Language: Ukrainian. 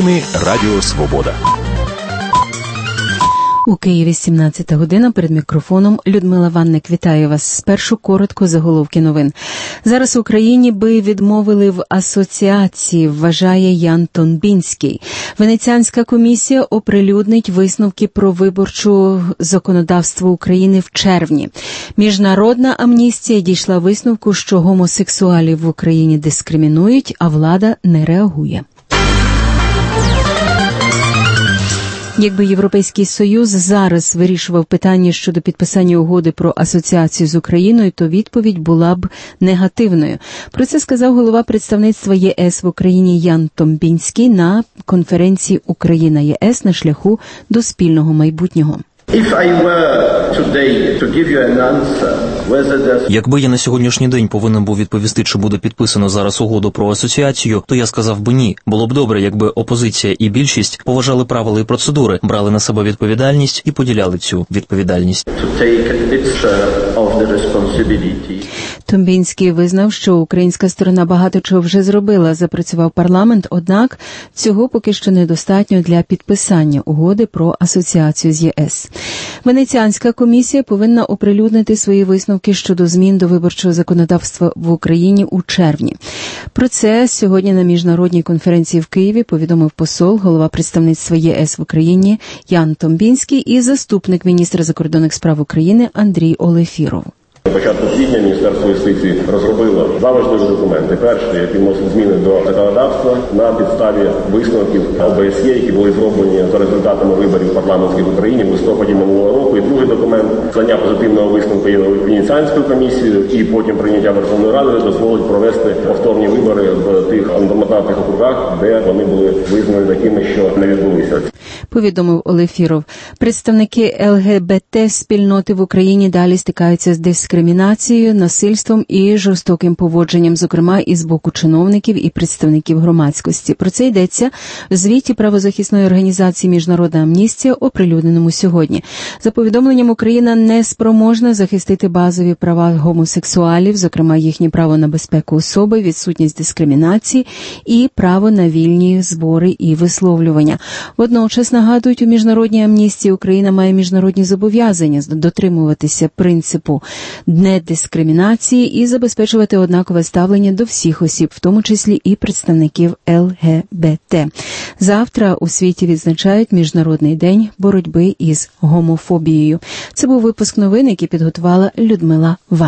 Новини Радіо Свобода. У Києві 17 година, перед мікрофоном Людмила Ванник. Вітаю вас. Спершу коротко заголовки новин. Зараз в Україні би відмовили в асоціації, вважає Ян Томбінський. Венеціанська комісія оприлюднить висновки про виборче законодавство України в червні. Міжнародна амністія дійшла висновку, що гомосексуалів в Україні дискримінують, а влада не реагує. Якби Європейський Союз зараз вирішував питання щодо підписання угоди про асоціацію з Україною, то відповідь була б негативною. Про це сказав голова представництва ЄС в Україні Ян Томбінський на конференції «Україна-ЄС на шляху до спільного майбутнього». Якби я на сьогоднішній день повинен був відповісти, чи буде підписано зараз угоду про асоціацію, то я сказав би ні. Було б добре, якби опозиція і більшість поважали правила і процедури, брали на себе відповідальність і поділяли цю відповідальність. Томбінський визнав, що українська сторона багато чого вже зробила, запрацював парламент, однак цього поки що недостатньо для підписання угоди про асоціацію з ЄС. Венеціанська комісія повинна оприлюднити свої висновки щодо змін до виборчого законодавства в Україні у червні. Про це сьогодні на міжнародній конференції в Києві повідомив посол, голова представництва єС в Україні Ян Томбінський і заступник міністра закордонних справ України Андрій Олефіров. На початку квітня Міністерство юстиції розробило два важливі документи. Перший, який вносить зміни до законодавства на підставі висновків ОБСЄ, які були зроблені за результатами виборів парламентських в Україні в листопаді минулого року. І другий документ – надання позитивного висновку Венеціанською комісією і потім прийняття Верховною Радою дозволить провести повторні вибори в тих одномандатних округах, де вони були визнані такими, що не відбулися. Повідомив Олефіров. Представники ЛГБТ-спільноти в Україні далі стикаються з дискримінацією, насильством і жорстоким поводженням, зокрема і з боку чиновників і представників громадськості. Про це йдеться в звіті правозахисної організації «Міжнародна амністія», оприлюдненому сьогодні. За повідомленням, Україна не спроможна захистити базові права гомосексуалів, зокрема їхнє право на безпеку особи, відсутність дискримінації і право на вільні збори і висловлювання. Водночас, нагадують, у міжнародній амністії Україна має міжнародні зобов'язання дотримуватися принципу недискримінації і забезпечувати однакове ставлення до всіх осіб, в тому числі і представників ЛГБТ. Завтра у світі відзначають Міжнародний день боротьби із гомофобією. Це був випуск новин, який підготувала Людмила Ванник.